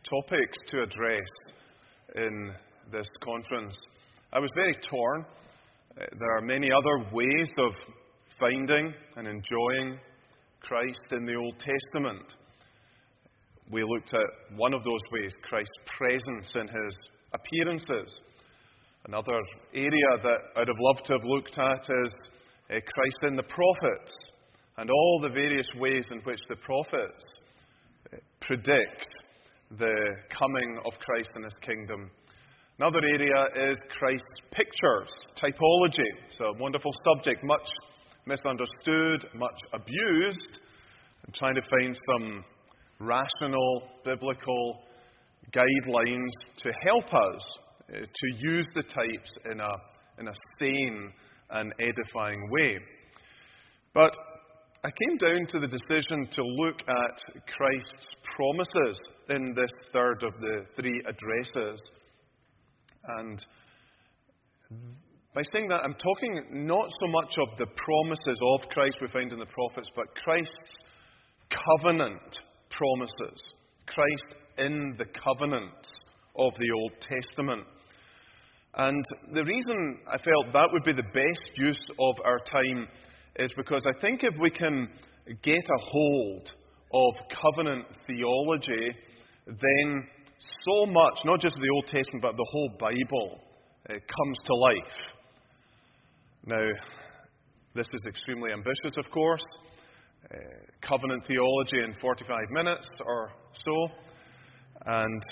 topics to address in this conference. I was very torn. There are many other ways of finding and enjoying Christ in the Old Testament. We looked at one of those ways, Christ's presence in his appearances. Another area that I'd have loved to have looked at is Christ in the prophets and all the various ways in which the prophets predict the coming of Christ and his kingdom. Another area is Christ's pictures, typology. It's a wonderful subject, much misunderstood, much abused. I'm trying to find some rational, biblical guidelines to help us to use the types in a sane and edifying way. But I came down to the decision to look at Christ's promises in this third of the three addresses. And by saying that, I'm talking not so much of the promises of Christ we find in the prophets, but Christ's covenant promises. Christ in the covenants of the Old Testament. And the reason I felt that would be the best use of our time is because I think if we can get a hold of covenant theology, then so much, not just the Old Testament, but the whole Bible, comes to life. Now, this is extremely ambitious, of course. Covenant theology in 45 minutes or so. And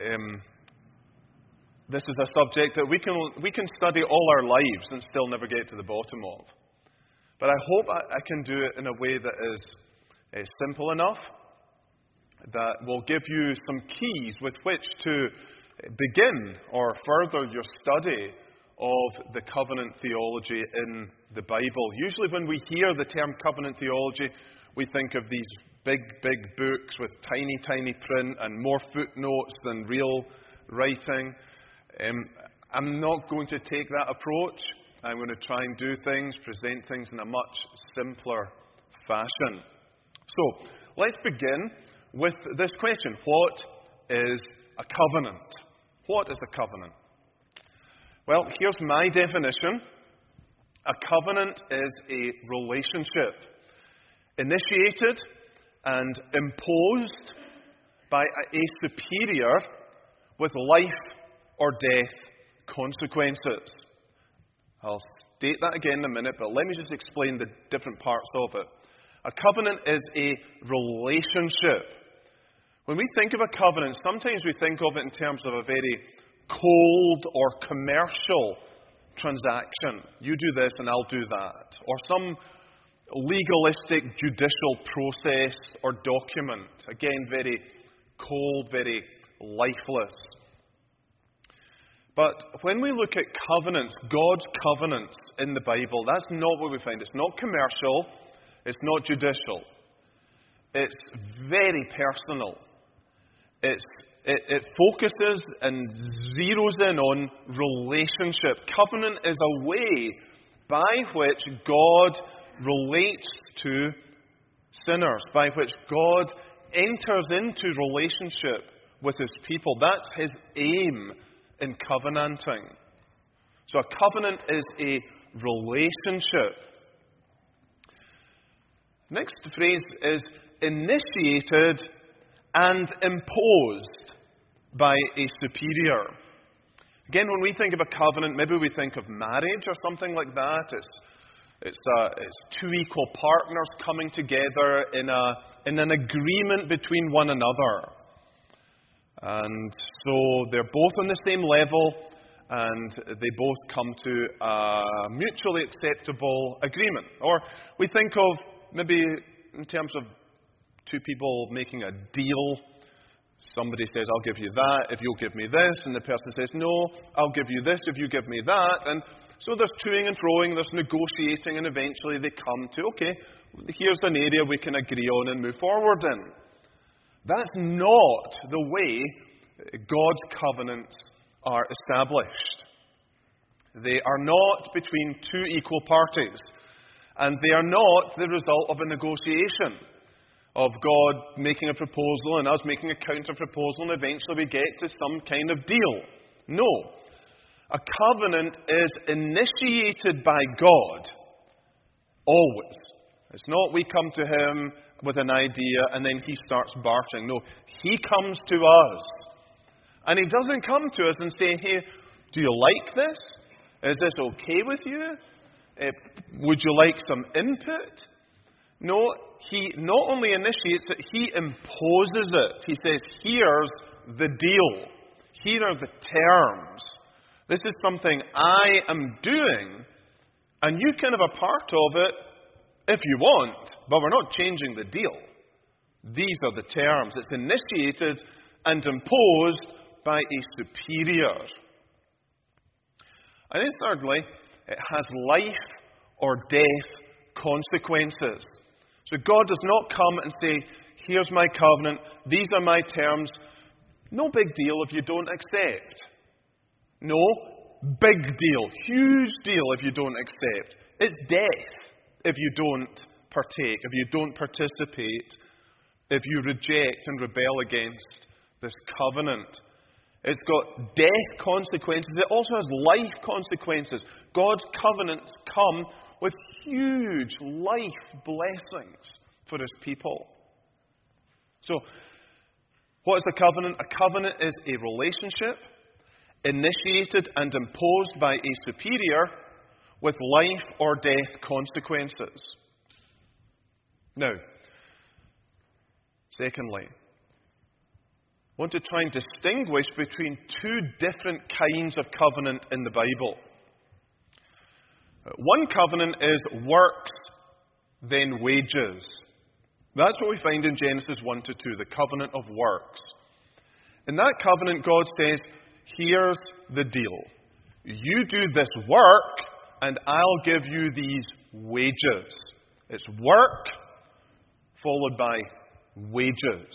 this is a subject that we can study all our lives and still never get to the bottom of. But I hope I can do it in a way that is simple enough, that will give you some keys with which to begin or further your study of the covenant theology in the Bible. Usually when we hear the term covenant theology, we think of these big, big books with tiny, tiny print and more footnotes than real writing. I'm not going to take that approach. I'm going to try and do things, present things in a much simpler fashion. So, let's begin with this question. What is a covenant? What is a covenant? Well, here's my definition. A covenant is a relationship initiated and imposed by a superior with life or death consequences. I'll state that again in a minute, but let me just explain the different parts of it. A covenant is a relationship. When we think of a covenant, sometimes we think of it in terms of a very cold or commercial transaction. You do this and I'll do that. Or some legalistic judicial process or document. Again, very cold, very lifeless. But when we look at covenants, God's covenants in the Bible, that's not what we find. It's not commercial. It's not judicial. It's very personal. It focuses and zeroes in on relationship. Covenant is a way by which God relates to sinners, by which God enters into relationship with his people. That's his aim in covenanting. So a covenant is a relationship. Next phrase is initiated and imposed by a superior. Again, when we think of a covenant, maybe we think of marriage or something like that. It's two equal partners coming together in an agreement between one another. And so they're both on the same level, and they both come to a mutually acceptable agreement. Or we think of maybe in terms of two people making a deal. Somebody says, I'll give you that if you'll give me this. And the person says, no, I'll give you this if you give me that. And so there's toing and froing, there's negotiating, and eventually they come to, okay, here's an area we can agree on and move forward in. That's not the way God's covenants are established. They are not between two equal parties. And they are not the result of a negotiation. of God making a proposal and us making a counter-proposal, and eventually we get to some kind of deal. No. A covenant is initiated by God. Always. It's not we come to Him with an idea and then He starts bartering. No. He comes to us. And He doesn't come to us and say, hey, do you like this? Is this okay with you? Would you like some input? No, He not only initiates it, He imposes it. He says, here's the deal. Here are the terms. This is something I am doing, and you can have a part of it if you want, but we're not changing the deal. These are the terms. It's initiated and imposed by a superior. And then thirdly, it has life or death consequences. So God does not come and say, here's my covenant, these are my terms. No big deal if you don't accept. No, big deal, huge deal if you don't accept. It's death if you don't partake, if you don't participate, if you reject and rebel against this covenant. It's got death consequences. It also has life consequences. God's covenants come with huge life blessings for His people. So, what is a covenant? A covenant is a relationship initiated and imposed by a superior with life or death consequences. Now, secondly, I want to try and distinguish between two different kinds of covenant in the Bible. One covenant is works, then wages. That's what we find in Genesis 1 to 2, the covenant of works. In that covenant, God says, here's the deal. You do this work, and I'll give you these wages. It's work followed by wages.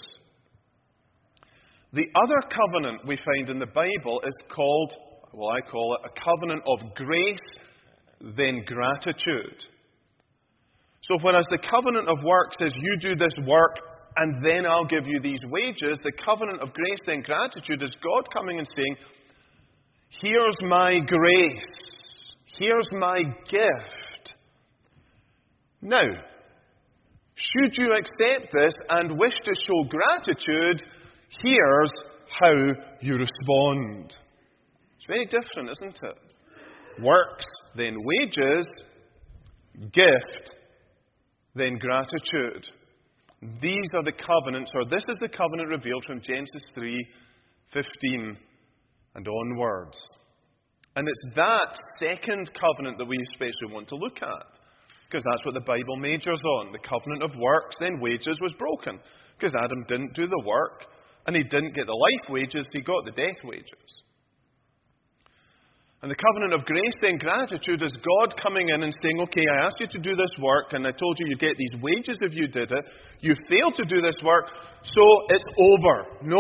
The other covenant we find in the Bible is called, well, I call it a covenant of grace, then gratitude. So whereas the covenant of work says, you do this work, and then I'll give you these wages, the covenant of grace, then gratitude is God coming and saying, here's my grace. Here's my gift. Now, should you accept this and wish to show gratitude, here's how you respond. It's very different, isn't it? Works, then wages. Gift, then gratitude. These are the covenants, or this is the covenant revealed from Genesis 3:15 and onwards. And it's that second covenant that we especially want to look at, because that's what the Bible majors on. The covenant of works, then wages, was broken, because Adam didn't do the work, and he didn't get the life wages, he got the death wages. And the covenant of grace, then gratitude, is God coming in and saying, okay, I asked you to do this work, and I told you you'd get these wages if you did it. You failed to do this work, so it's over. No.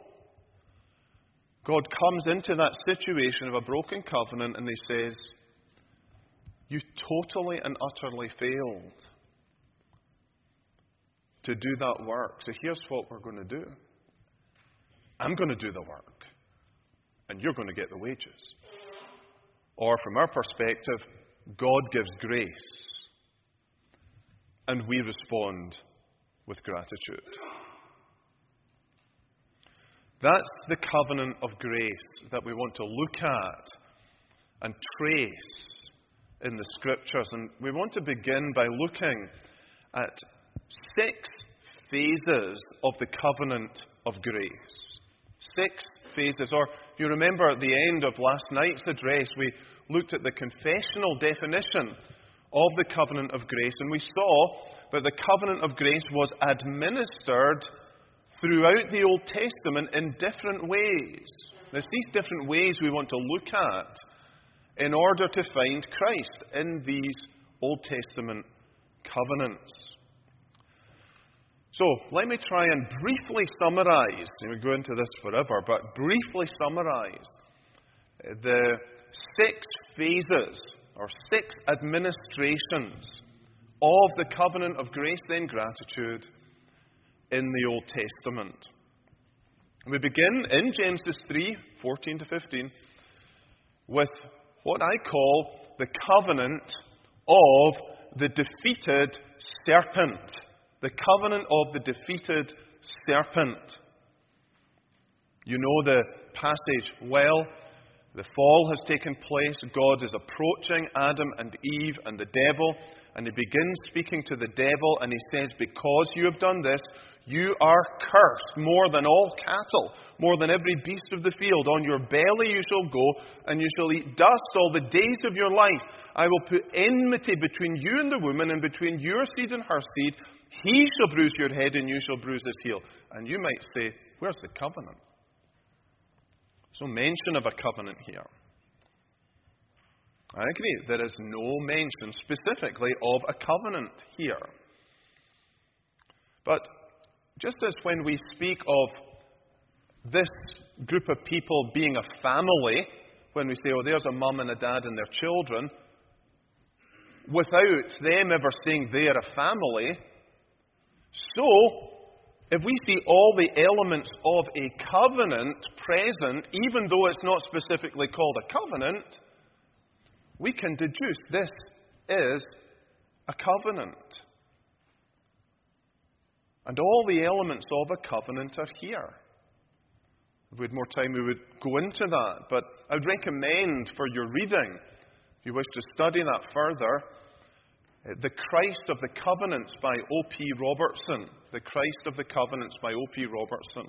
God comes into that situation of a broken covenant, and He says, you totally and utterly failed to do that work. So here's what we're going to do. I'm going to do the work, and you're going to get the wages. Or from our perspective, God gives grace, and we respond with gratitude. That's the covenant of grace that we want to look at and trace in the Scriptures. And we want to begin by looking at 6 phases of the covenant of grace. 6 phases. Or if you remember at the end of last night's address, we looked at the confessional definition of the covenant of grace, and we saw that the covenant of grace was administered throughout the Old Testament in different ways. There's these different ways we want to look at in order to find Christ in these Old Testament covenants. So, let me try and briefly summarize, we go into this forever, but briefly summarize the 6 phases, or 6 administrations of the covenant of grace, then gratitude in the Old Testament. We begin in Genesis 3:14 to 15, with what I call the covenant of the defeated serpent. The covenant of the defeated serpent. You know the passage well. The fall has taken place. God is approaching Adam and Eve and the devil, and he begins speaking to the devil, and he says, because you have done this, you are cursed more than all cattle, more than every beast of the field. On your belly you shall go, and you shall eat dust all the days of your life. I will put enmity between you and the woman, and between your seed and her seed. He shall bruise your head, and you shall bruise his heel. And you might say, where's the covenant? There's no mention of a covenant here. I agree, there is no mention specifically of a covenant here. But just as when we speak of this group of people being a family, when we say, oh, there's a mum and a dad and their children, without them ever saying they're a family, so if we see all the elements of a covenant present, even though it's not specifically called a covenant, we can deduce this is a covenant. And all the elements of a covenant are here. If we had more time, we would go into that. But I would recommend for your reading, if you wish to study that further, The Christ of the Covenants by O.P. Robertson. The Christ of the Covenants by O.P. Robertson.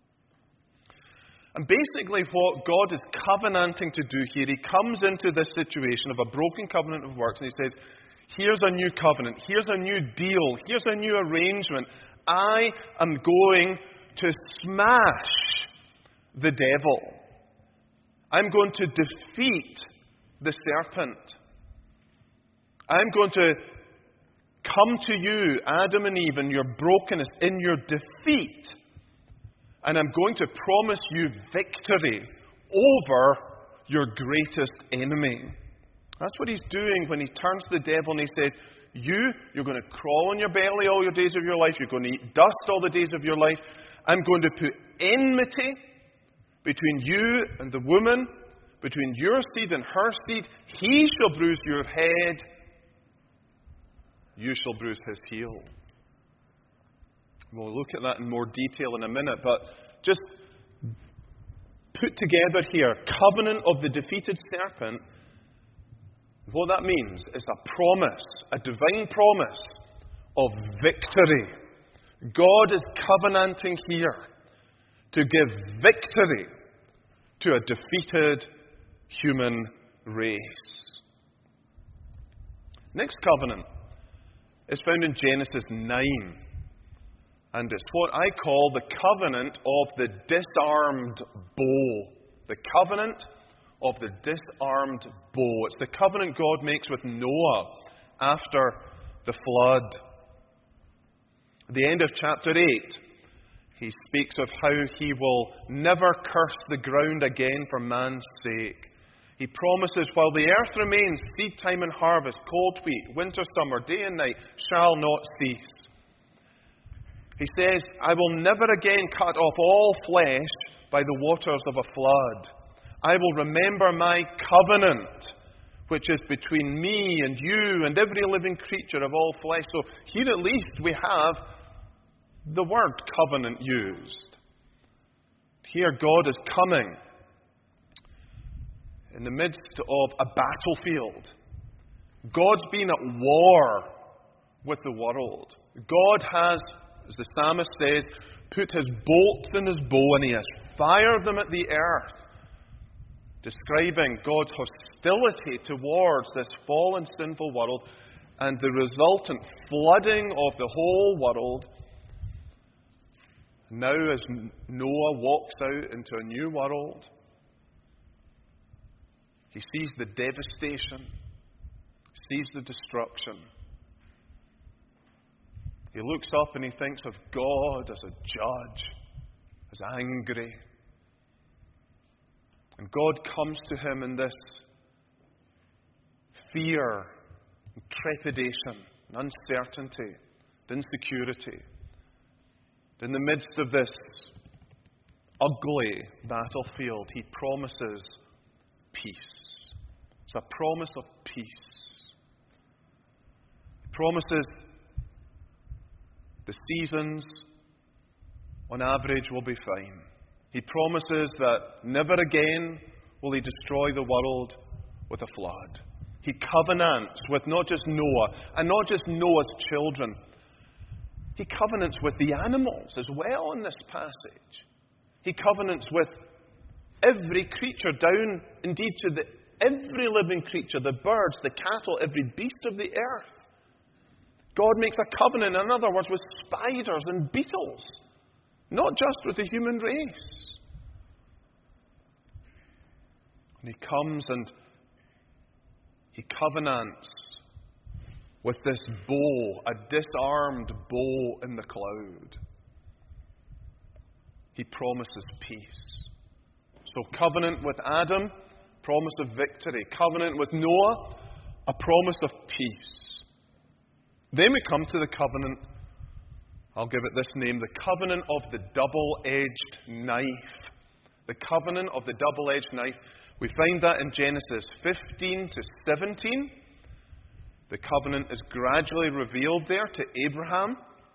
And basically what God is covenanting to do here, he comes into this situation of a broken covenant of works, and he says, here's a new covenant, here's a new deal, here's a new arrangement. I am going to smash the devil. I'm going to defeat the serpent. I'm going to come to you, Adam and Eve, in your brokenness, in your defeat. And I'm going to promise you victory over your greatest enemy. That's what he's doing when he turns to the devil and he says, you're going to crawl on your belly all your days of your life. You're going to eat dust all the days of your life. I'm going to put enmity between you and the woman, between your seed and her seed. He shall bruise your head. You shall bruise his heel. We'll look at that in more detail in a minute, but just put together here, covenant of the defeated serpent. What that means is a promise, a divine promise of victory. God is covenanting here to give victory to a defeated human race. Next covenant is found in Genesis 9. And it's what I call the covenant of the disarmed bow. The covenant of the disarmed bow. It's the covenant God makes with Noah after the flood. At the end of chapter 8, he speaks of how he will never curse the ground again for man's sake. He promises, while the earth remains, seed time and harvest, cold, wheat, winter, summer, day and night, shall not cease. He says, I will never again cut off all flesh by the waters of a flood. I will remember my covenant, which is between me and you and every living creature of all flesh. So here at least we have the word covenant used. Here God is coming in the midst of a battlefield. God's been at war with the world. God has, as the psalmist says, put his bolts in his bow and he has fired them at the earth, describing God's hostility towards this fallen, sinful world and the resultant flooding of the whole world. Now, as Noah walks out into a new world, he sees the devastation, sees the destruction. He looks up and he thinks of God as a judge, as angry. And God comes to him in this fear, and trepidation, and uncertainty, and insecurity. In the midst of this ugly battlefield, he promises peace. It's a promise of peace. He promises the seasons, on average, will be fine. He promises that never again will he destroy the world with a flood. He covenants with not just Noah, and not just Noah's children. He covenants with the animals as well in this passage. He covenants with every creature, down indeed to every living creature, the birds, the cattle, every beast of the earth. God makes a covenant, in other words, with spiders and beetles, not just with the human race. And he comes and he covenants with this bow, a disarmed bow in the cloud. He promises peace. So covenant with Adam, promise of victory. Covenant with Noah, a promise of peace. Then we come to the covenant, I'll give it this name, the covenant of the double-edged knife. The covenant of the double-edged knife. We find that in Genesis 15 to 17. The covenant is gradually revealed there to Abraham.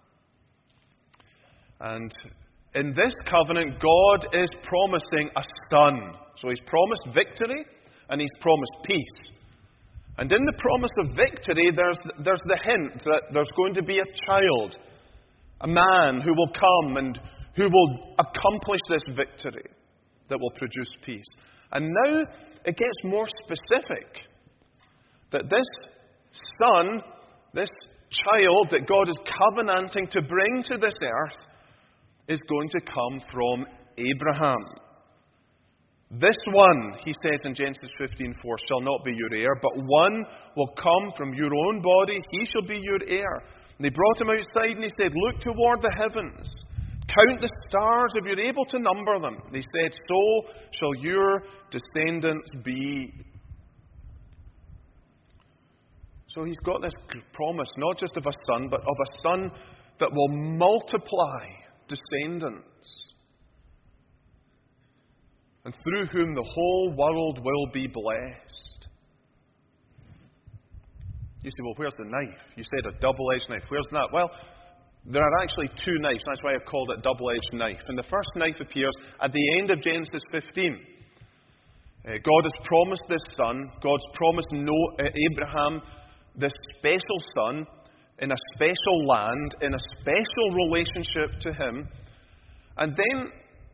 And in this covenant, God is promising a son. So he's promised victory and he's promised peace. And in the promise of victory, there's the hint that there's going to be a child, a man who will come and who will accomplish this victory that will produce peace. And now it gets more specific. That this son, this child that God is covenanting to bring to this earth, is going to come from Abraham. This one, he says in Genesis 15:4, shall not be your heir, but one will come from your own body, he shall be your heir. And they brought him outside and he said, look toward the heavens. Count the stars if you're able to number them. They said, so shall your descendants be. So he's got this promise, not just of a son, but of a son that will multiply descendants, and through whom the whole world will be blessed. You say, well, where's the knife? You said a double-edged knife. Where's that? Well, there are actually two knives. That's why I've called it double-edged knife. And the first knife appears at the end of Genesis 15. God has promised this son. God's promised Abraham this special son in a special land, in a special relationship to him. And then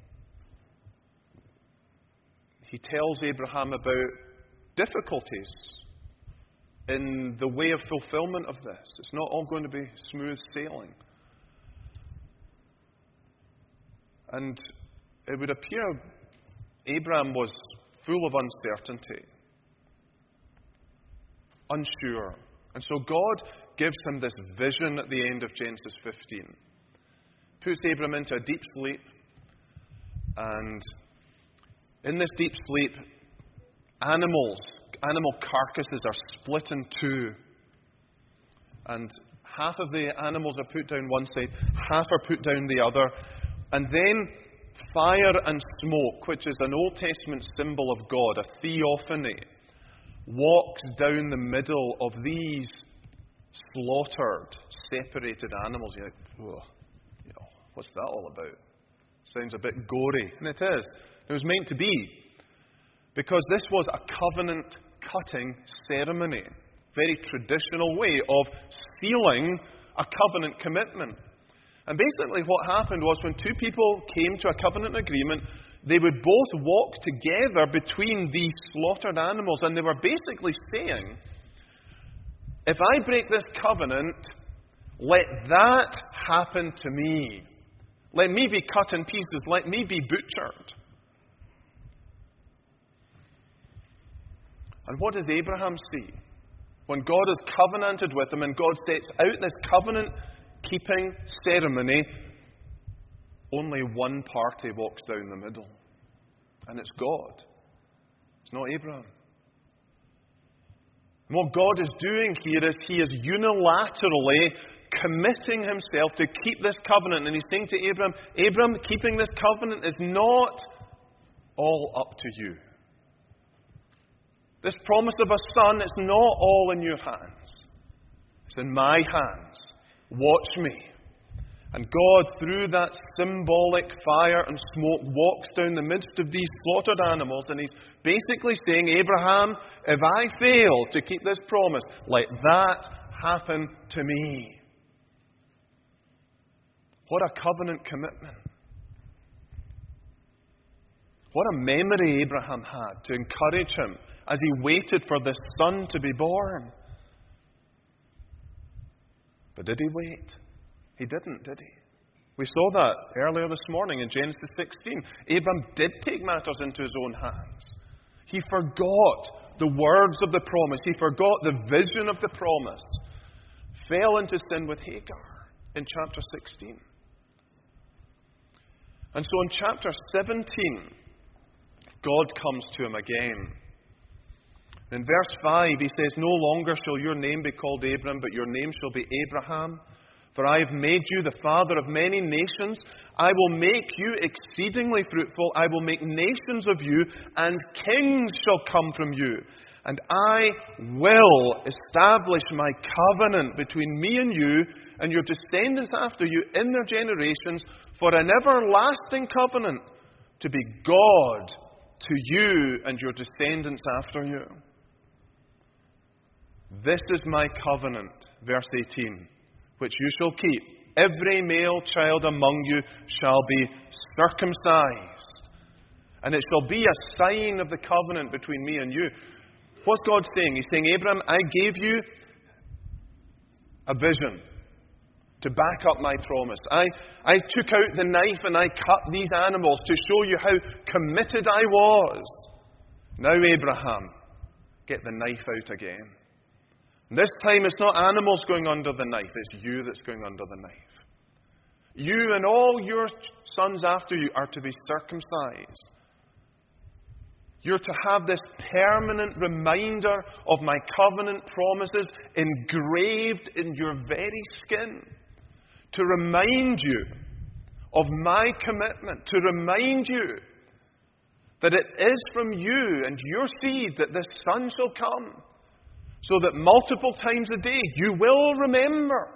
he tells Abraham about difficulties in the way of fulfillment of this. It's not all going to be smooth sailing. And it would appear Abraham was full of uncertainty, unsure. And so God gives him this vision at the end of Genesis 15. Puts Abraham into a deep sleep. And in this deep sleep, animal carcasses are split in two. And half of the animals are put down one side, half are put down the other. And then fire and smoke, which is an Old Testament symbol of God, a theophany, walks down the middle of these slaughtered, separated animals. You're like, what's that all about? Sounds a bit gory. And it is. It was meant to be. Because this was a covenant-cutting ceremony. Very traditional way of sealing a covenant commitment. And basically what happened was when two people came to a covenant agreement, they would both walk together between these slaughtered animals. And they were basically saying, if I break this covenant, let that happen to me. Let me be cut in pieces. Let me be butchered. And what does Abraham see? When God has covenanted with him and God sets out this covenant-keeping ceremony, only one party walks down the middle. And it's God. It's not Abraham. And what God is doing here is He is unilaterally committing himself to keep this covenant. And he's saying to Abram, Abram, keeping this covenant is not all up to you. This promise of a son is not all in your hands. It's in my hands. Watch me. And God, through that symbolic fire and smoke, walks down the midst of these slaughtered animals, and he's basically saying, Abraham, if I fail to keep this promise, let that happen to me. What a covenant commitment. What a memory Abraham had to encourage him as he waited for this son to be born. But did he wait? He didn't, did he? We saw that earlier this morning in Genesis 16. Abram did take matters into his own hands. He forgot the words of the promise. He forgot the vision of the promise. Fell into sin with Hagar in chapter 16. And so in chapter 17, God comes to him again. In verse 5, he says, No longer shall your name be called Abram, but your name shall be Abraham. For I have made you the father of many nations. I will make you exceedingly fruitful. I will make nations of you, and kings shall come from you. And I will establish my covenant between me and you, and your descendants after you in their generations, for an everlasting covenant, to be God to you and your descendants after you. This is my covenant, verse 18, which you shall keep. Every male child among you shall be circumcised. And it shall be a sign of the covenant between me and you. What's God saying? He's saying, Abraham, I gave you a vision to back up my promise. I took out the knife and I cut these animals to show you how committed I was. Now, Abraham, get the knife out again. This time it's not animals going under the knife, it's you that's going under the knife. You and all your sons after you are to be circumcised. You're to have this permanent reminder of my covenant promises engraved in your very skin. To remind you of my commitment. To remind you that it is from you and your seed that this son shall come. So that multiple times a day you will remember.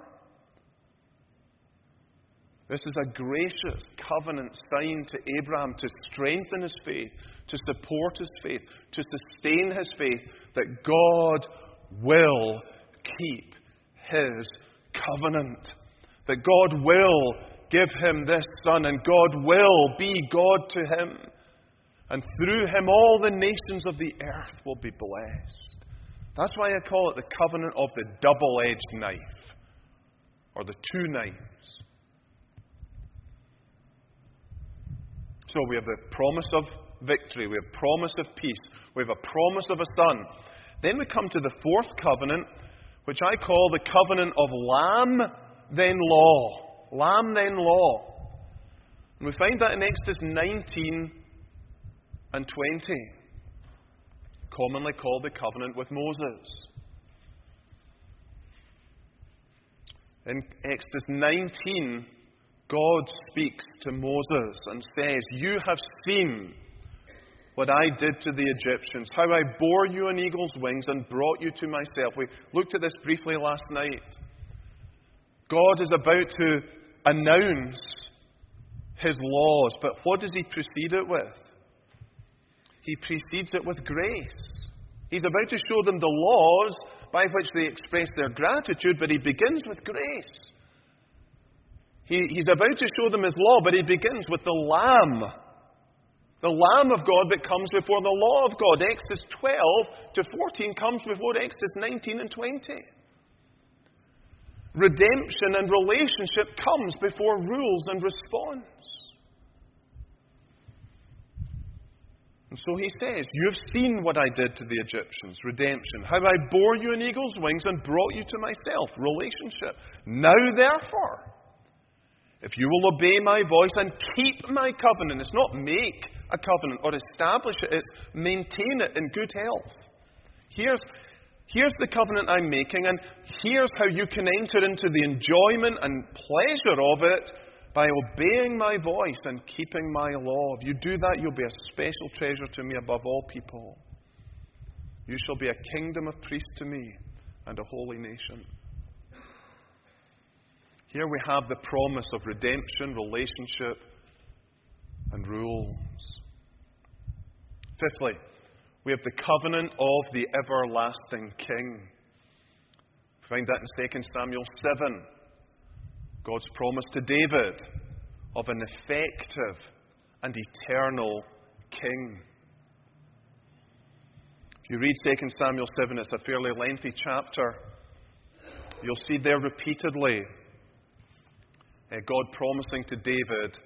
This is a gracious covenant sign to Abraham to strengthen his faith, to support his faith, to sustain his faith, that God will keep his covenant. That God will give him this son, and God will be God to him. And through him all the nations of the earth will be blessed. That's why I call it the covenant of the double-edged knife, or the two knives. So we have the promise of victory, we have promise of peace, we have a promise of a son. Then we come to the fourth covenant, which I call the covenant of lamb, then law. Lamb, then law. And we find that in Exodus 19 and 20. Commonly called the covenant with Moses. In Exodus 19, God speaks to Moses and says, You have seen what I did to the Egyptians, how I bore you on eagle's wings and brought you to myself. We looked at this briefly last night. God is about to announce his laws, but what does he precede it with? He precedes it with grace. He's about to show them the laws by which they express their gratitude, but he begins with grace. He's about to show them his law, but he begins with the Lamb. The Lamb of God that comes before the law of God. Exodus 12 to 14 comes before Exodus 19 and 20. Redemption and relationship comes before rules and response. And so he says, You have seen what I did to the Egyptians, redemption. How I bore you on eagle's wings and brought you to myself, relationship. Now therefore, if you will obey my voice and keep my covenant, it's not make a covenant or establish it, it's maintain it in good health. Here's Here's the covenant I'm making, and here's how you can enter into the enjoyment and pleasure of it by obeying my voice and keeping my law. If you do that, you'll be a special treasure to me above all people. You shall be a kingdom of priests to me and a holy nation. Here we have the promise of redemption, relationship, and rules. Fifthly, we have the covenant of the everlasting King. We find that in 2 Samuel 7. God's promise to David of an effective and eternal King. If you read 2 Samuel 7, it's a fairly lengthy chapter. You'll see there repeatedly God promising to David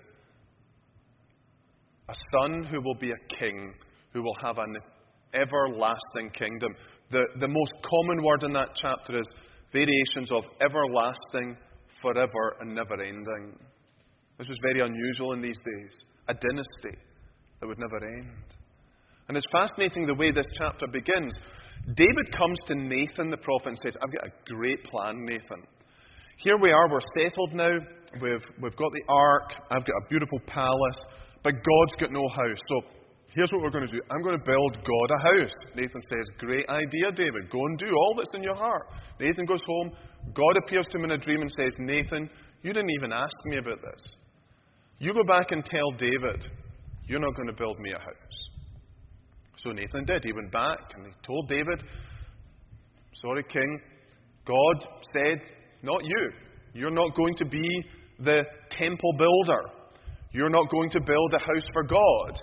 a son who will be a king, who will have an everlasting kingdom. The most common word in that chapter is variations of everlasting, forever, and never ending. This was very unusual in these days. A dynasty that would never end. And it's fascinating the way this chapter begins. David comes to Nathan the prophet and says, I've got a great plan, Nathan. Here we are, we're settled now. We've got the ark. I've got a beautiful palace. But God's got no house. So here's what we're going to do. I'm going to build God a house. Nathan says, great idea, David. Go and do all that's in your heart. Nathan goes home. God appears to him in a dream and says, Nathan, you didn't even ask me about this. You go back and tell David, you're not going to build me a house. So Nathan did. He went back and he told David, sorry, King, God said, not you. You're not going to be the temple builder. You're not going to build a house for God.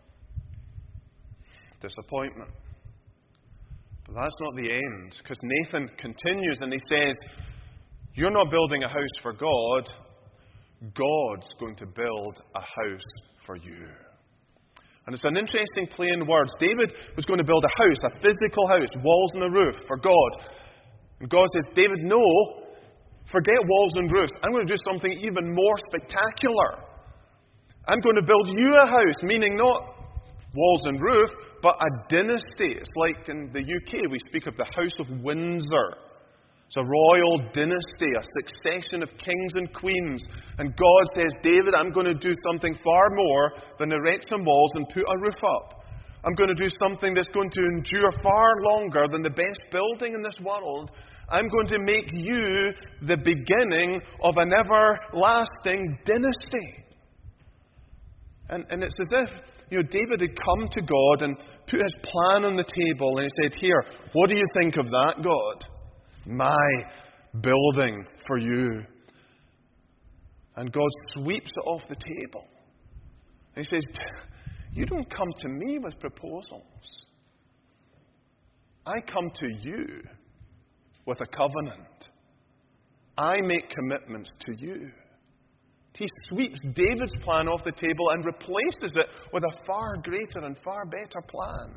Disappointment. But that's not the end, because Nathan continues and he says, you're not building a house for God. God's going to build a house for you. And it's an interesting play in words. David was going to build a house, a physical house, walls and a roof for God. And God said, David, no, forget walls and roofs. I'm going to do something even more spectacular. I'm going to build you a house, meaning not walls and roof, but a dynasty. It's like in the UK, we speak of the House of Windsor. It's a royal dynasty, a succession of kings and queens. And God says, David, I'm going to do something far more than erect some walls and put a roof up. I'm going to do something that's going to endure far longer than the best building in this world. I'm going to make you the beginning of an everlasting dynasty. And it's as if, David had come to God and put his plan on the table and he said, here, what do you think of that, God? My building for you. And God sweeps it off the table. And he says, you don't come to me with proposals. I come to you with a covenant. I make commitments to you. He sweeps David's plan off the table and replaces it with a far greater and far better plan.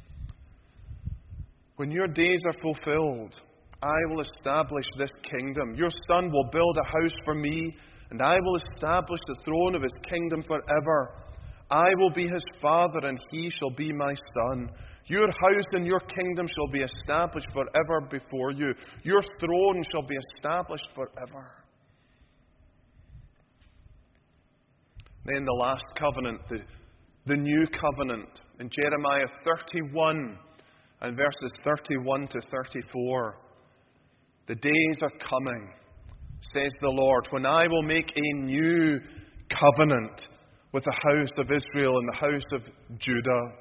When your days are fulfilled, I will establish this kingdom. Your son will build a house for me, and I will establish the throne of his kingdom forever. I will be his father, and he shall be my son. Your house and your kingdom shall be established forever before you. Your throne shall be established forever. Then the last covenant, the new covenant, in Jeremiah 31 and verses 31 to 34. The days are coming, says the Lord, when I will make a new covenant with the house of Israel and the house of Judah.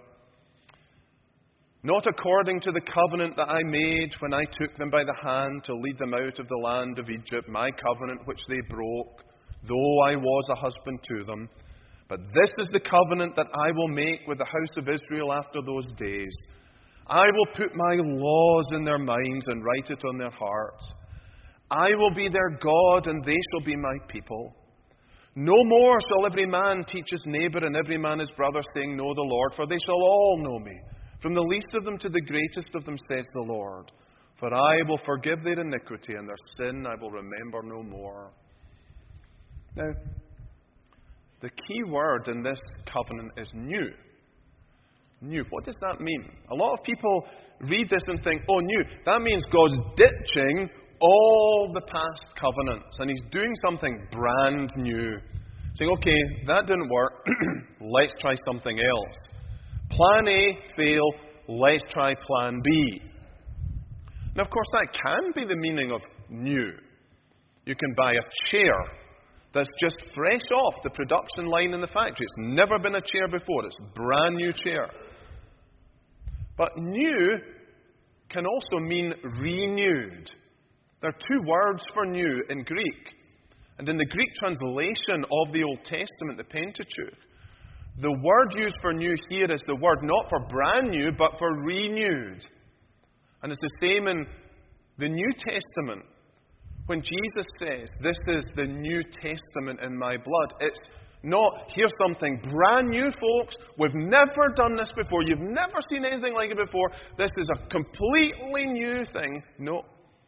Not according to the covenant that I made when I took them by the hand to lead them out of the land of Egypt, my covenant which they broke, though I was a husband to them. But this is the covenant that I will make with the house of Israel after those days. I will put my laws in their minds and write it on their hearts. I will be their God, and they shall be my people. No more shall every man teach his neighbor and every man his brother, saying, Know the Lord, for they shall all know me. From the least of them to the greatest of them, says the Lord. For I will forgive their iniquity, and their sin I will remember no more. Now, the key word in this covenant is new. new. What does that mean? A lot of people read this and think, oh, new. That means God's ditching all the past covenants and He's doing something brand new. Saying, okay, that didn't work. Let's try something else. Plan A failed. Let's try plan B. Now, of course, that can be the meaning of new. You can buy a chair that's just fresh off the production line in the factory. It's never been a chair before. It's a brand new chair. But new can also mean renewed. There are two words for new in Greek. And in the Greek translation of the Old Testament, the Pentateuch, the word used for new here is the word not for brand new, but for renewed. And it's the same in the New Testament. When Jesus says, this is the New Testament in my blood, it's not, here's something brand new, folks. We've never done this before. You've never seen anything like it before. This is a completely new thing. No.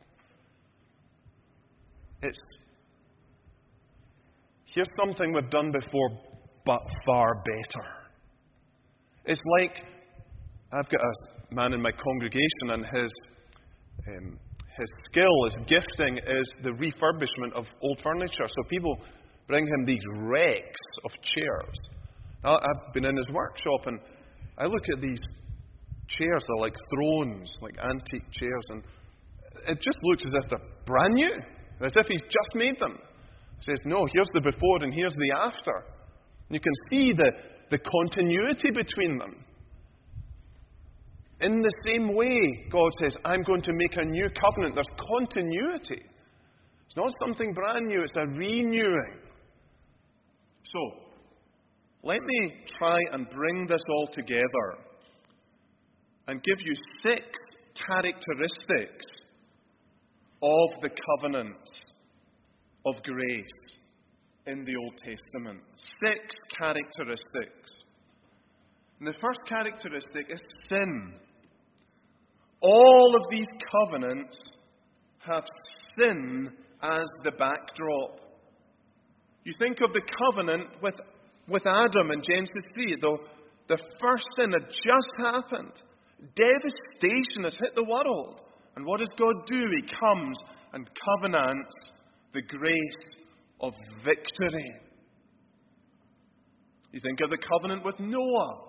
It's, here's something we've done before, but far better. It's like, I've got a man in my congregation, and his skill, his gifting is the refurbishment of old furniture. So people bring him these wrecks of chairs. Now, I've been in his workshop, and I look at these chairs. They're like thrones, like antique chairs, and it just looks as if they're brand new, as if he's just made them. He says, no, here's the before and here's the after. And you can see the continuity between them. In the same way, God says, I'm going to make a new covenant. There's continuity. It's not something brand new, it's a renewing. So, let me try and bring this all together and give you 6 characteristics of the covenants of grace in the Old Testament. 6 characteristics. And the first characteristic is sin. All of these covenants have sin as the backdrop. You think of the covenant with Adam in Genesis 3, though the first sin had just happened. Devastation has hit the world. And what does God do? He comes and covenants the grace of victory. You think of the covenant with Noah.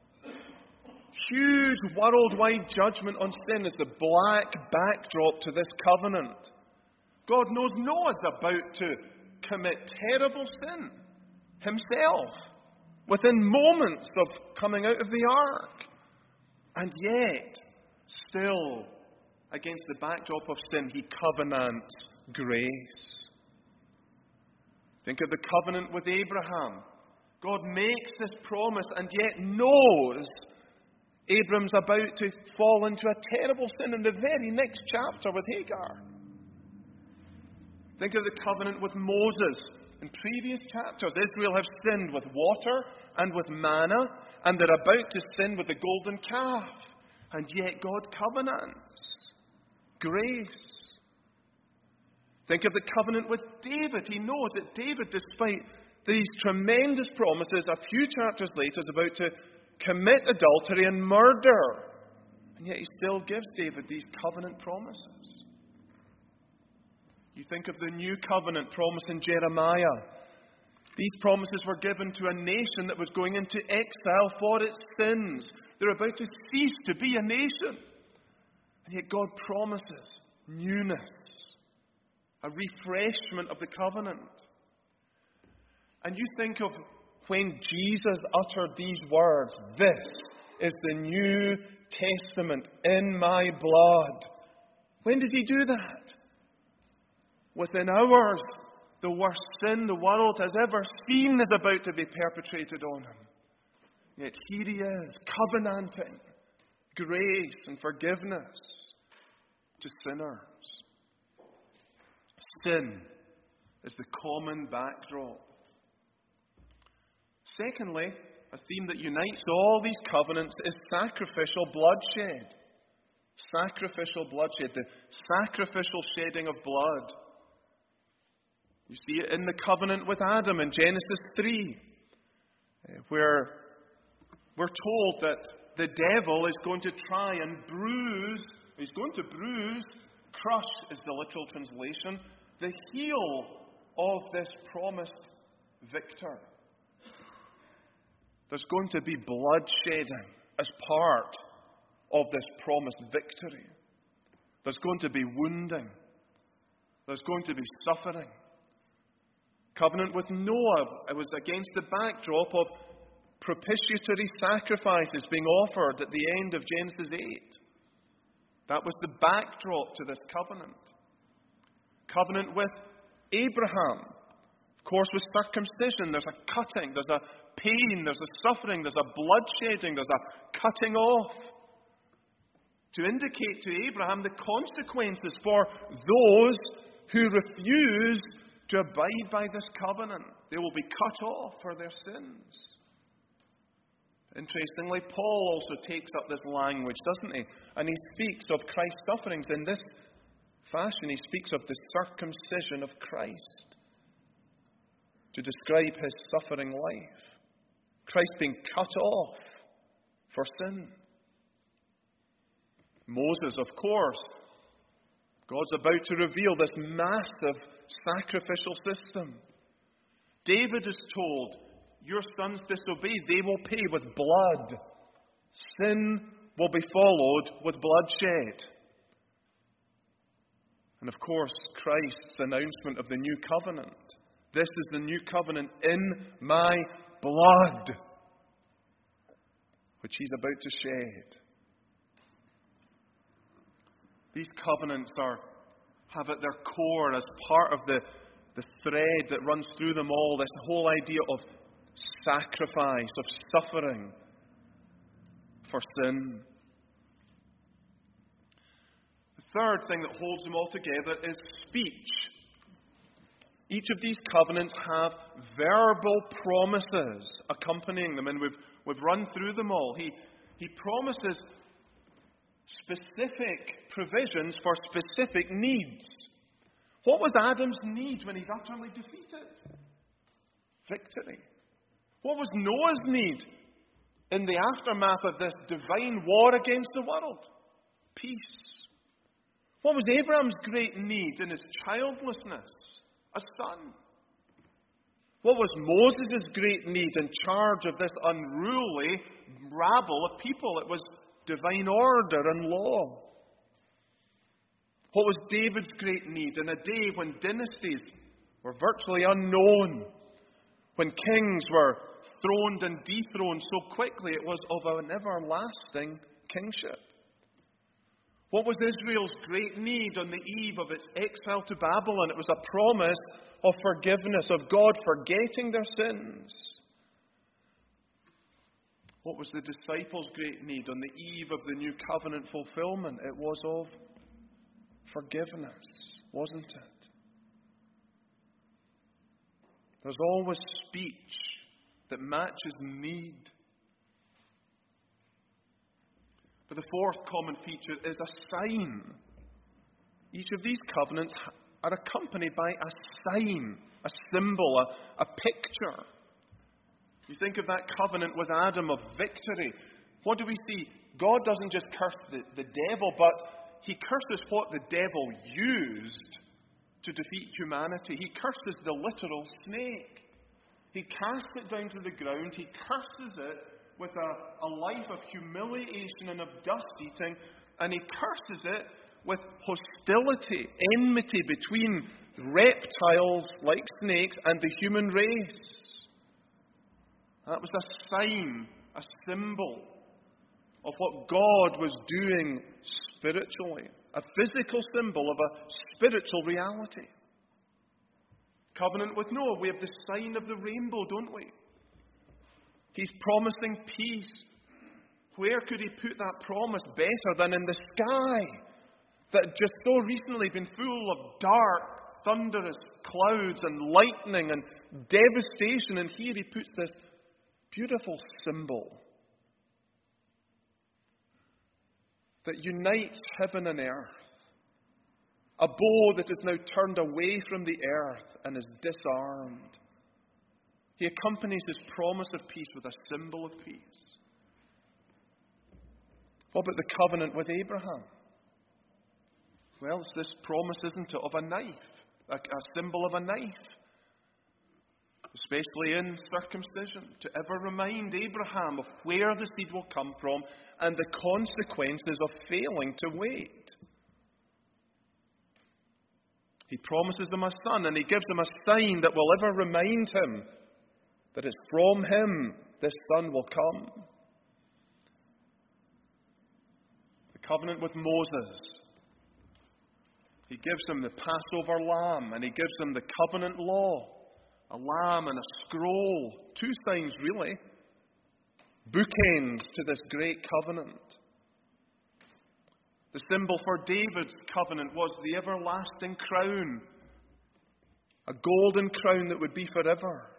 Huge worldwide judgment on sin is the black backdrop to this covenant. God knows Noah's about to commit terrible sin himself within moments of coming out of the ark. And yet, still, against the backdrop of sin, he covenants grace. Think of the covenant with Abraham. God makes this promise and yet knows Abram's about to fall into a terrible sin in the very next chapter with Hagar. Think of the covenant with Moses. In previous chapters, Israel have sinned with water and with manna, and they're about to sin with the golden calf. And yet God covenants grace. Think of the covenant with David. He knows that David, despite these tremendous promises, a few chapters later is about to commit adultery and murder. And yet he still gives David these covenant promises. You think of the new covenant promise in Jeremiah. These promises were given to a nation that was going into exile for its sins. They're about to cease to be a nation. And yet God promises newness, a refreshment of the covenant. And you think of when Jesus uttered these words, "This is the New Testament in my blood." When did he do that? Within hours, the worst sin the world has ever seen is about to be perpetrated on him. Yet here he is, covenanting grace and forgiveness to sinners. Sin is the common backdrop. Secondly, a theme that unites all these covenants is sacrificial bloodshed. Sacrificial bloodshed, the sacrificial shedding of blood. You see it in the covenant with Adam in Genesis 3, where we're told that the devil is going to try and crush is the literal translation, the heel of this promised victor. There's going to be bloodshedding as part of this promised victory. There's going to be wounding. There's going to be suffering. Covenant with Noah, it was against the backdrop of propitiatory sacrifices being offered at the end of Genesis 8. That was the backdrop to this covenant. Covenant with Abraham, of course, with circumcision. There's a cutting, there's a pain, there's a suffering, there's a bloodshedding, there's a cutting off. To indicate to Abraham the consequences for those who refuse to abide by this covenant. They will be cut off for their sins. Interestingly, Paul also takes up this language, doesn't he? And he speaks of Christ's sufferings in this fashion. He speaks of the circumcision of Christ to describe his suffering life. Christ being cut off for sin. Moses, of course, God's about to reveal this massive sacrificial system. David is told, your sons disobey, they will pay with blood. Sin will be followed with bloodshed. And of course, Christ's announcement of the new covenant. This is the new covenant in my blood, which he's about to shed. These covenants have at their core, as part of the thread that runs through them all, this whole idea of sacrifice, of suffering for sin. The third thing that holds them all together is speech. Each of these covenants have verbal promises accompanying them, and we've run through them all. He promises specific provisions for specific needs. What was Adam's need when he's utterly defeated? Victory. What was Noah's need in the aftermath of this divine war against the world? Peace. What was Abraham's great need in his childlessness? A son. What was Moses' great need in charge of this unruly rabble of people? It was divine order and law. What was David's great need in a day when dynasties were virtually unknown, when kings were throned and dethroned so quickly it was of an everlasting kingship? What was Israel's great need on the eve of its exile to Babylon? It was a promise of forgiveness, of God forgetting their sins. What was the disciples' great need on the eve of the new covenant fulfillment? It was of forgiveness, wasn't it? There's always speech that matches need. But the fourth common feature is a sign. Each of these covenants are accompanied by a sign, a symbol, a picture. You think of that covenant with Adam of victory. What do we see? God doesn't just curse the devil, but he curses what the devil used to defeat humanity. He curses the literal snake. He casts it down to the ground. He curses it with a life of humiliation and of dust eating. And he curses it with hostility, enmity between reptiles like snakes and the human race. That was a sign, a symbol of what God was doing spiritually. A physical symbol of a spiritual reality. Covenant with Noah, we have the sign of the rainbow, don't we? He's promising peace. Where could he put that promise better than in the sky that had just so recently been full of dark, thunderous clouds and lightning and devastation? And here he puts this beautiful symbol that unites heaven and earth. A bow that is now turned away from the earth and is disarmed. He accompanies his promise of peace with a symbol of peace. What about the covenant with Abraham? Well, it's this promise, isn't it, of a knife, a symbol of a knife, especially in circumcision, to ever remind Abraham of where the seed will come from and the consequences of failing to wait. He promises them a son, and he gives them a sign that will ever remind him that it's from him this son will come. The covenant with Moses. He gives them the Passover lamb, and he gives them the covenant law, a lamb and a scroll, two signs really, bookends to this great covenant. The symbol for David's covenant was the everlasting crown, a golden crown that would be forever.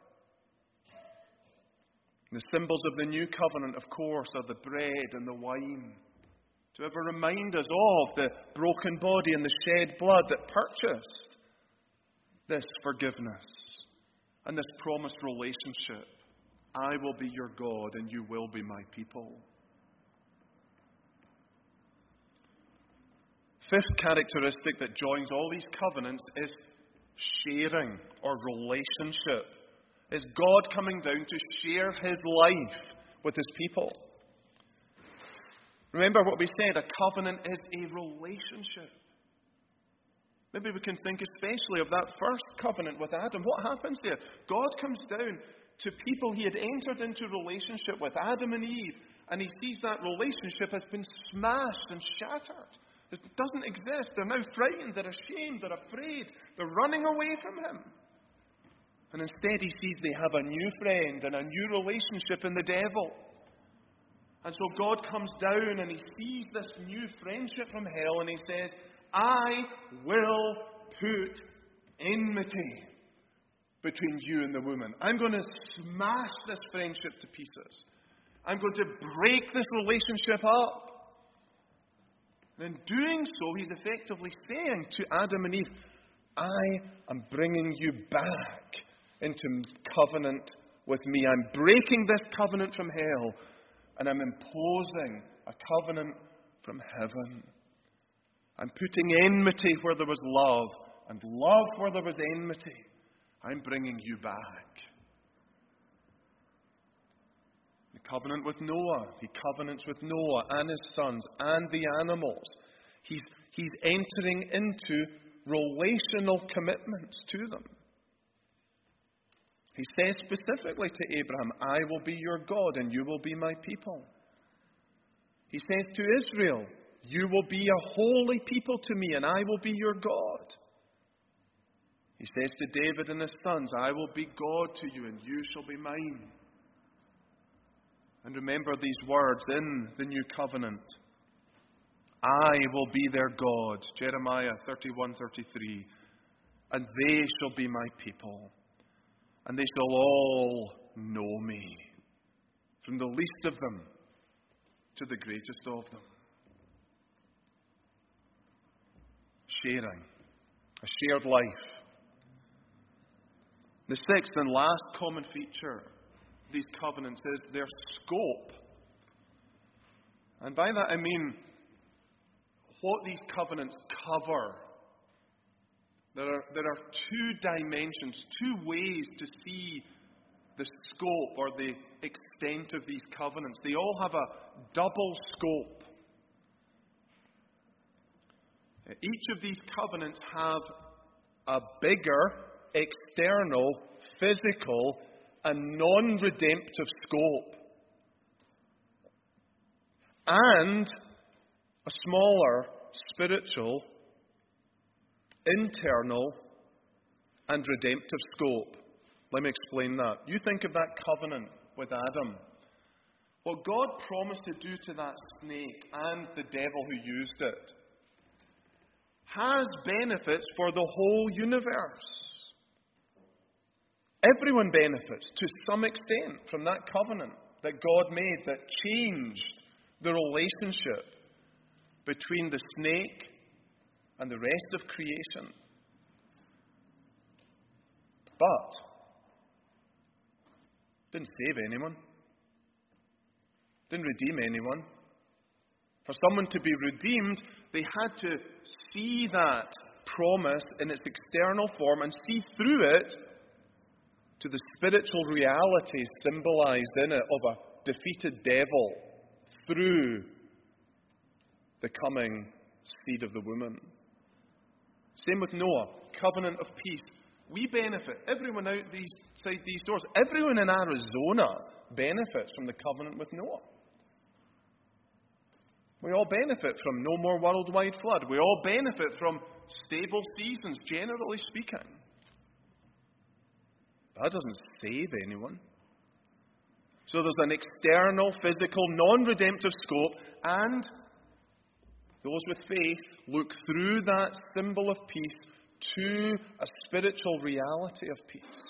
The symbols of the new covenant, of course, are the bread and the wine, to ever remind us of the broken body and the shed blood that purchased this forgiveness and this promised relationship. I will be your God and you will be my people. Fifth characteristic that joins all these covenants is sharing or relationship. Is God coming down to share his life with his people. Remember what we said, a covenant is a relationship. Maybe we can think especially of that first covenant with Adam. What happens there? God comes down to people he had entered into relationship with, Adam and Eve, and he sees that relationship has been smashed and shattered. It doesn't exist. They're now frightened, they're ashamed, they're afraid, they're running away from him. And instead he sees they have a new friend and a new relationship in the devil. And so God comes down and he sees this new friendship from hell and he says, I will put enmity between you and the woman. I'm going to smash this friendship to pieces. I'm going to break this relationship up. And in doing so, he's effectively saying to Adam and Eve, I am bringing you back into covenant with me. I'm breaking this covenant from hell, and I'm imposing a covenant from heaven. I'm putting enmity where there was love, and love where there was enmity. I'm bringing you back. The covenant with Noah. He covenants with Noah and his sons and the animals. He's entering into relational commitments to them. He says specifically to Abraham, I will be your God and you will be my people. He says to Israel, you will be a holy people to me and I will be your God. He says to David and his sons, I will be God to you and you shall be mine. And remember these words in the new covenant. I will be their God. Jeremiah 31:33. And they shall be my people. And they shall all know me. From the least of them to the greatest of them. Sharing. A shared life. The sixth and last common feature of these covenants is their scope. And by that I mean what these covenants cover. There are two dimensions, two ways to see the scope or the extent of these covenants. They all have a double scope. Each of these covenants have a bigger, external, physical, and non-redemptive scope. And a smaller, spiritual, internal, and redemptive scope. Let me explain that. You think of that covenant with Adam. What God promised to do to that snake and the devil who used it has benefits for the whole universe. Everyone benefits to some extent from that covenant that God made that changed the relationship between the snake and the rest of creation. But didn't save anyone. Didn't redeem anyone For someone to be redeemed, they had to see that promise in its external form and see through it to the spiritual realities symbolized in it of a defeated devil through the coming seed of the woman. Same with Noah, covenant of peace. We benefit. Everyone outside these doors, everyone in Arizona benefits from the covenant with Noah. We all benefit from no more worldwide flood. We all benefit from stable seasons, generally speaking. That doesn't save anyone. So there's an external, physical, non-redemptive scope, and those with faith look through that symbol of peace to a spiritual reality of peace.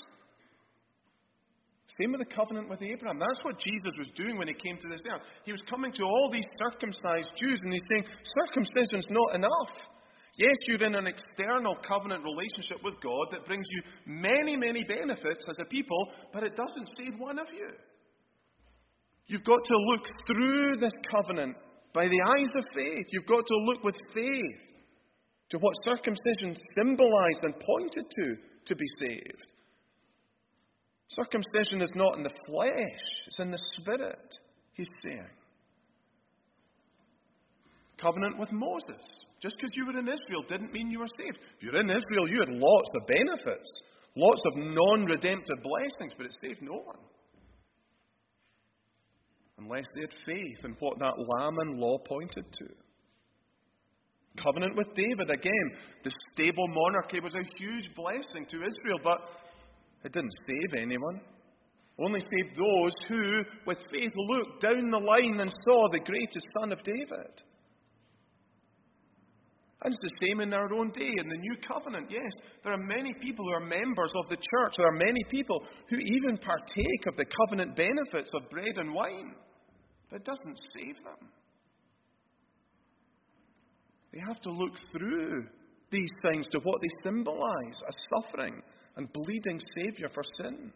Same with the covenant with Abraham. That's what Jesus was doing when he came to this earth. He was coming to all these circumcised Jews, and he's saying, circumcision's not enough. Yes, you're in an external covenant relationship with God that brings you many, many benefits as a people, but it doesn't save one of you. You've got to look through this covenant by the eyes of faith. You've got to look with faith to what circumcision symbolized and pointed to be saved. Circumcision is not in the flesh, it's in the spirit, he's saying. Covenant with Moses. Just because you were in Israel didn't mean you were saved. If you're in Israel, you had lots of benefits, lots of non-redemptive blessings, but it saved no one. Unless they had faith in what that lamb and law pointed to. Covenant with David, again, the stable monarchy was a huge blessing to Israel, but it didn't save anyone. Only saved those who, with faith, looked down the line and saw the greatest son of David. And it's the same in our own day, in the new covenant. Yes, there are many people who are members of the church. There are many people who even partake of the covenant benefits of bread and wine. But it doesn't save them. They have to look through these things to what they symbolize, a suffering and bleeding Saviour for sins.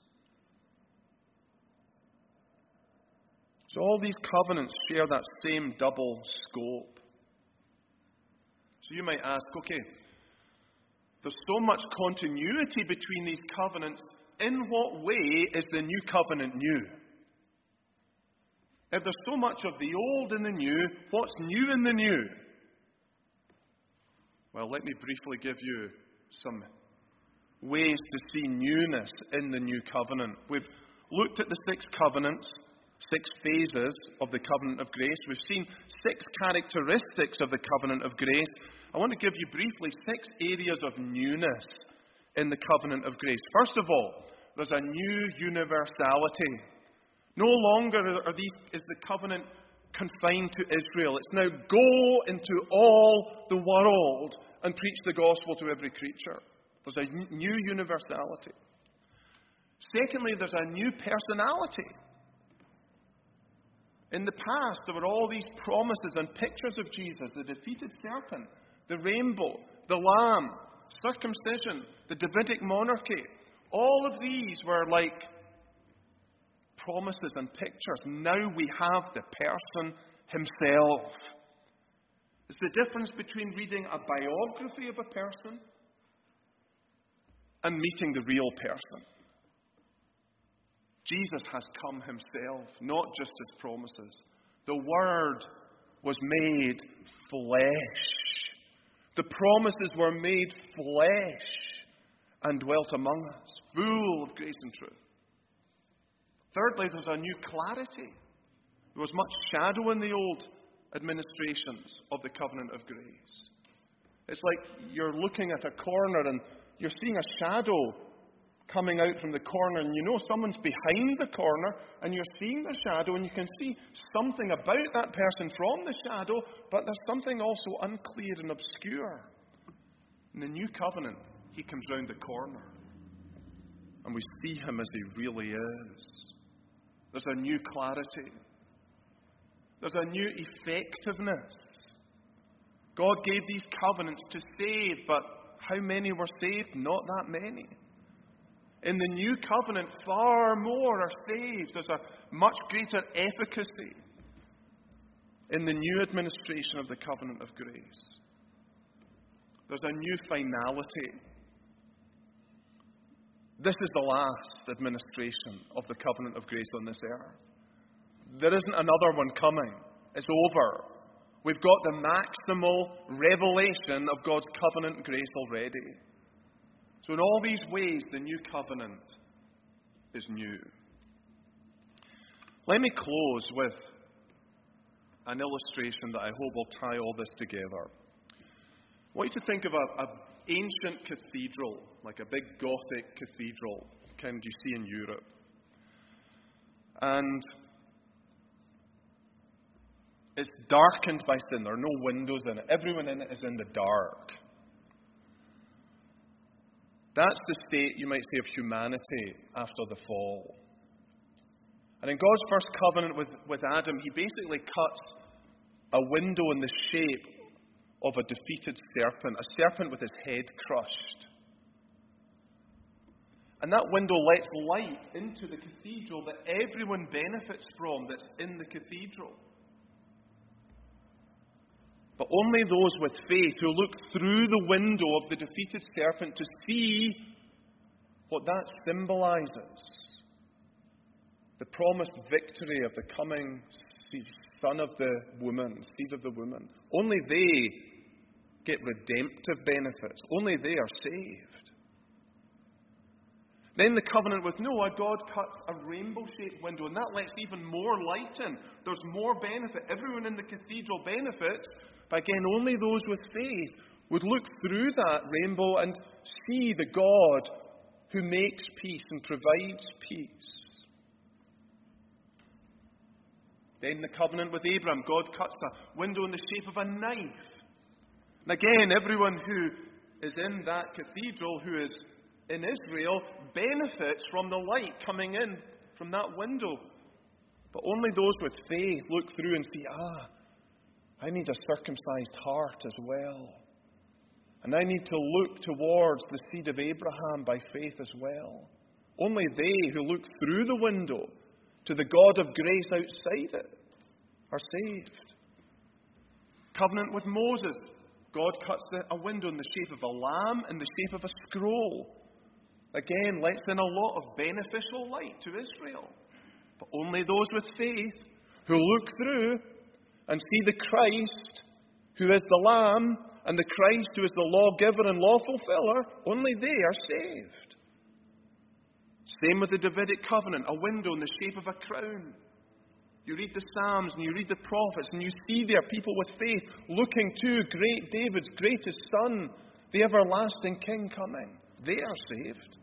So all these covenants share that same double scope. So you might ask, okay, there's so much continuity between these covenants. In what way is the new covenant new? If there's so much of the old in the new, what's new in the new? Well, let me briefly give you some ways to see newness in the new covenant. We've looked at the 6 covenants, 6 phases of the covenant of grace. We've seen 6 characteristics of the covenant of grace. I want to give you briefly 6 areas of newness in the covenant of grace. First of all, there's a new universality. No longer is the covenant confined to Israel. It's now go into all the world and preach the gospel to every creature. There's a new universality. Secondly, there's a new personality. In the past, there were all these promises and pictures of Jesus, the defeated serpent, the rainbow, the lamb, circumcision, the Davidic monarchy. All of these were like promises and pictures. Now we have the person himself. It's the difference between reading a biography of a person and meeting the real person. Jesus has come himself, not just his promises. The Word was made flesh. The promises were made flesh and dwelt among us, full of grace and truth. Thirdly, there's a new clarity. There was much shadow in the old administrations of the covenant of grace. It's like you're looking at a corner and you're seeing a shadow coming out from the corner, and you know someone's behind the corner, and you're seeing the shadow, and you can see something about that person from the shadow, but there's something also unclear and obscure. In the new covenant, he comes round the corner, and we see him as he really is. There's a new clarity. There's a new effectiveness. God gave these covenants to save, but how many were saved? Not that many. In the new covenant, far more are saved. There's a much greater efficacy. in the new administration of the covenant of grace, there's a new finality. This is the last administration of the covenant of grace on this earth. There isn't another one coming. It's over. We've got the maximal revelation of God's covenant grace already. So in all these ways, the new covenant is new. Let me close with an illustration that I hope will tie all this together. I want you to think of an ancient cathedral, like a big Gothic cathedral, kind you see in Europe. And it's darkened by sin. There are no windows in it. Everyone in it is in the dark. That's the state, you might say, of humanity after the fall. And in God's first covenant with Adam, he basically cuts a window in the shape of a defeated serpent, a serpent with his head crushed. And that window lets light into the cathedral that everyone benefits from that's in the cathedral. But only those with faith who look through the window of the defeated serpent to see what that symbolizes. The promised victory of the coming son of the woman, seed of the woman. Only they get redemptive benefits. Only they are saved. Then the covenant with Noah, God cuts a rainbow-shaped window, and that lets even more light in. There's more benefit. Everyone in the cathedral benefits, but again, only those with faith would look through that rainbow and see the God who makes peace and provides peace. Then the covenant with Abraham, God cuts a window in the shape of a knife. And again, everyone who is in that cathedral, who is in Israel, benefits from the light coming in from that window. But only those with faith look through and see, I need a circumcised heart as well. And I need to look towards the seed of Abraham by faith as well. Only they who look through the window to the God of grace outside it are saved. Covenant with Moses. God cuts a window in the shape of a lamb and the shape of a scroll. Again, lets in a lot of beneficial light to Israel. But only those with faith who look through and see the Christ who is the Lamb and the Christ who is the lawgiver and law fulfiller, only they are saved. Same with the Davidic covenant, a window in the shape of a crown. You read the Psalms and you read the prophets and you see there people with faith looking to great David's greatest son, the everlasting King coming. They are saved.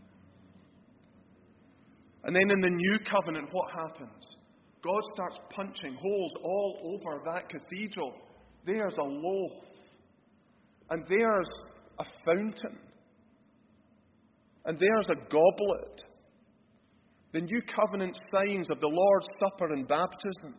And then in the new covenant, what happens? God starts punching holes all over that cathedral. There's a loaf. And there's a fountain. And there's a goblet. The new covenant signs of the Lord's Supper and baptism.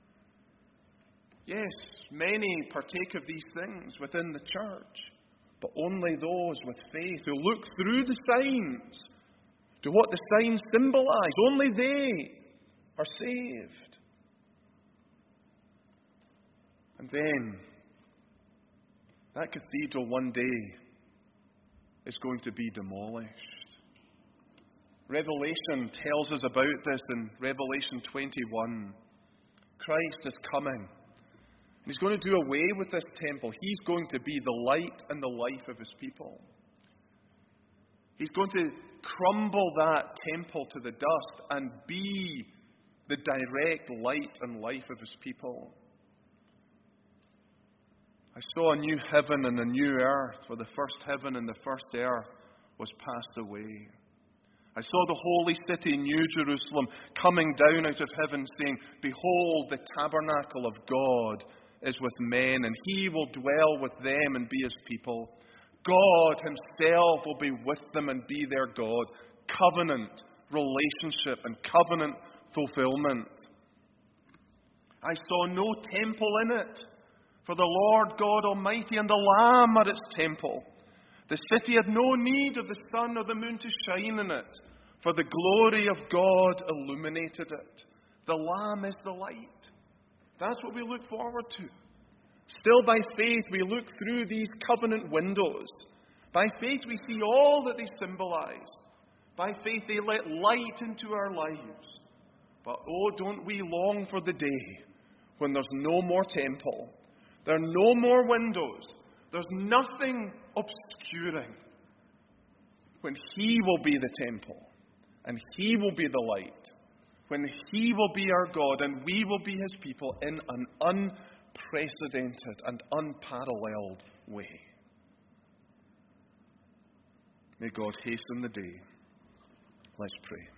Yes, many partake of these things within the church. But only those with faith who look through the signs to what the signs symbolize. Only they are saved. And then, that cathedral one day is going to be demolished. Revelation tells us about this in Revelation 21. Christ is coming. He's going to do away with this temple. He's going to be the light and the life of his people. He's going to crumble that temple to the dust and be the direct light and life of his people. I saw a new heaven and a new earth, for the first heaven and the first earth was passed away. I saw the holy city, New Jerusalem, coming down out of heaven, saying, Behold, the tabernacle of God is with men, and he will dwell with them and be his people. God himself will be with them and be their God. Covenant relationship and covenant fulfillment. I saw no temple in it, for the Lord God Almighty and the Lamb are its temple. The city had no need of the sun or the moon to shine in it, for the glory of God illuminated it. The Lamb is the light. That's what we look forward to. Still by faith, we look through these covenant windows. By faith, we see all that they symbolize. By faith, they let light into our lives. But oh, don't we long for the day when there's no more temple. There are no more windows. There's nothing obscuring. When He will be the temple, and He will be the light. When He will be our God, and we will be His people in an unprecedented and unparalleled way. May God hasten the day. Let's pray.